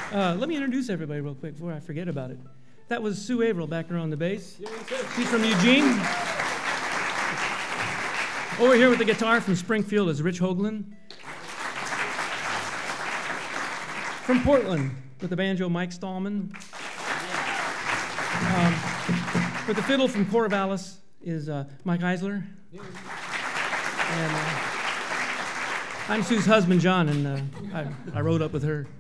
Let me introduce everybody real quick before I forget about it. That was Sue Averill back there on the bass. She's from Eugene. Over here with the guitar from Springfield is Rich Hoagland. From Portland with the banjo, Mike Stallman. With the fiddle from Corvallis is Mike Eisler. And I'm Sue's husband, John, and I rode up with her.